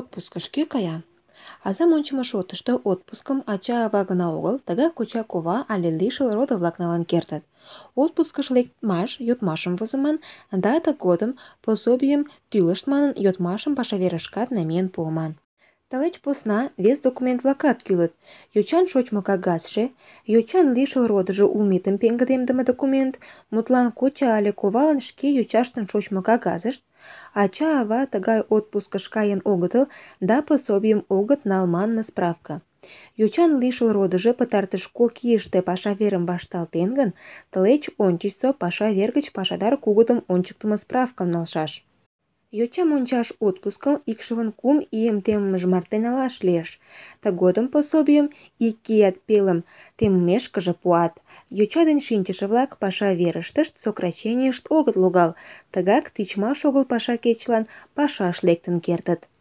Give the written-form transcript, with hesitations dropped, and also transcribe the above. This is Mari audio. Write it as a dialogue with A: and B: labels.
A: Отпускыш кӧ кая? Азам ончымо шотышто отпускым ача-ава гына огыл, тыгак коча-кува але лишыл родо-влак налын кертыт. Отпускыш лекмаш йодмашым возыман да тыгодым пособийым тӱлышт манын йодмашым пашаверышкат намиен пуыман. Тылеч посна вес документ-влакат кӱлыт: йочан шочмо кагазше, йочан лишыл родыжо улметым пеҥгыдемдыме документ, мутлан, коча але ковалан шке йочаштын шочмо кагазышт, ача-ава тыгай отпускыш каен огытыл да пособийым огыт нал манме справка. Йочан лишыл родыжо пытартыш 2 ийыште паша верым вашталтен гын, тылеч ончычсо паша вер гыч пашадар кугытым ончыктымо справкым налшаш. Йочам ончаш отпускым икшывын 3 ийым теммыж марте налаш лиеш. Тыгодым пособийым 2 ият пелым теммешкыже пуат. Йоча ден шинчыше-влак паша верыштышт сокращенийышт огыт логал, тыгак тичмаш огыл паша кечылан пашаш лектын кертыт.